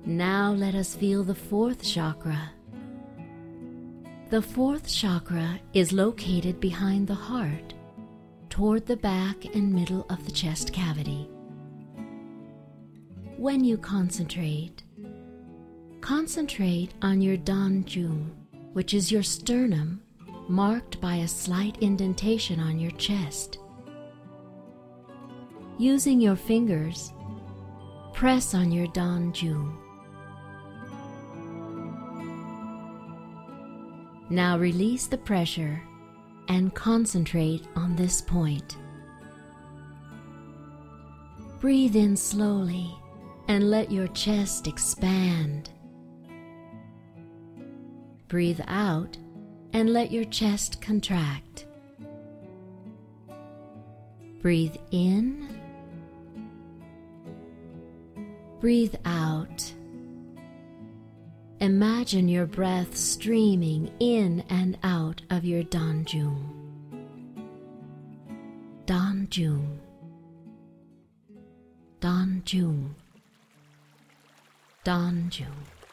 Now let us feel the fourth chakra. The fourth chakra is located behind the heart, toward the back and middle of the chest cavity. When you concentrate on your Danjung, which is your sternum, marked by a slight indentation on your chest. Using your fingers, press on your Danjung. Now release the pressure and concentrate on this point. Breathe in slowly and let your chest expand. Breathe out and let your chest contract. Breathe in. Breathe out. Imagine your breath streaming in and out of your Danjung. Danjung. Danjung. Danjung.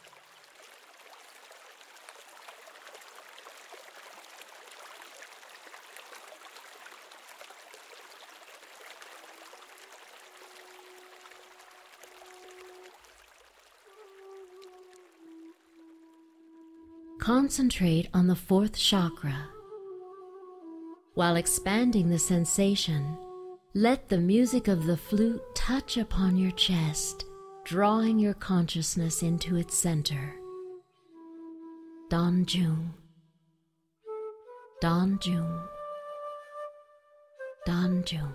Concentrate on the fourth chakra. While expanding the sensation, let the music of the flute touch upon your chest, drawing your consciousness into its center. Danjung. Danjung. Danjung.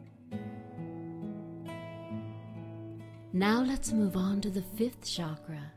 Now let's move on to the fifth chakra.